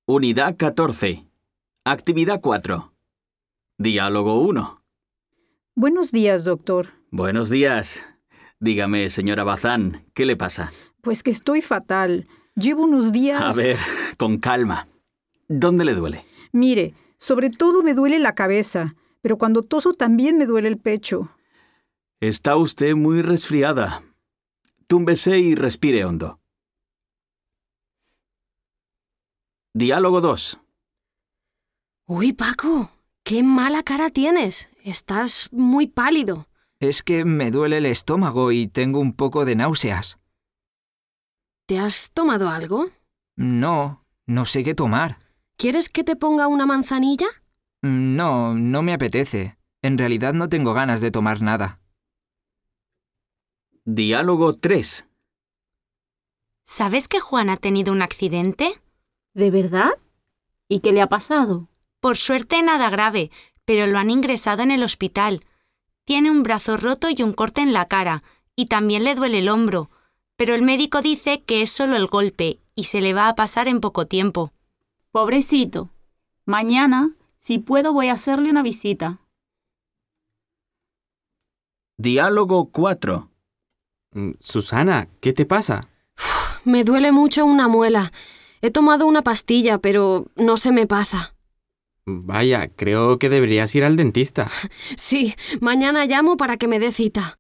Unidad 14. Actividad 4. Diálogo 1. Buenos días, doctor. Buenos días. Dígame, señora Bazán, ¿qué le pasa? Pues que estoy fatal. Llevo unos días... A ver, con calma. ¿Dónde le duele? Mire, sobre todo me duele la cabeza, pero cuando toso también me duele el pecho. Está usted muy resfriada. Túmbese y respire hondo. Diálogo 2. Uy, Paco, qué mala cara tienes. Estás muy pálido. Es que me duele el estómago y tengo un poco de náuseas. ¿Te has tomado algo? No sé qué tomar. ¿Quieres que te ponga una manzanilla? No me apetece. En realidad no tengo ganas de tomar nada. Diálogo 3. ¿Sabes que Juan ha tenido un accidente? ¿De verdad? ¿Y qué le ha pasado? Por suerte nada grave, pero lo han ingresado en el hospital. Tiene un brazo roto y un corte en la cara, y también le duele el hombro, pero el médico dice que es solo el golpe y se le va a pasar en poco tiempo. Pobrecito. Mañana, si puedo, voy a hacerle una visita. Diálogo 4. Susana, ¿qué te pasa? Me duele mucho una muela. He tomado una pastilla, pero no se me pasa. Vaya, creo que deberías ir al dentista. Sí, mañana llamo para que me dé cita.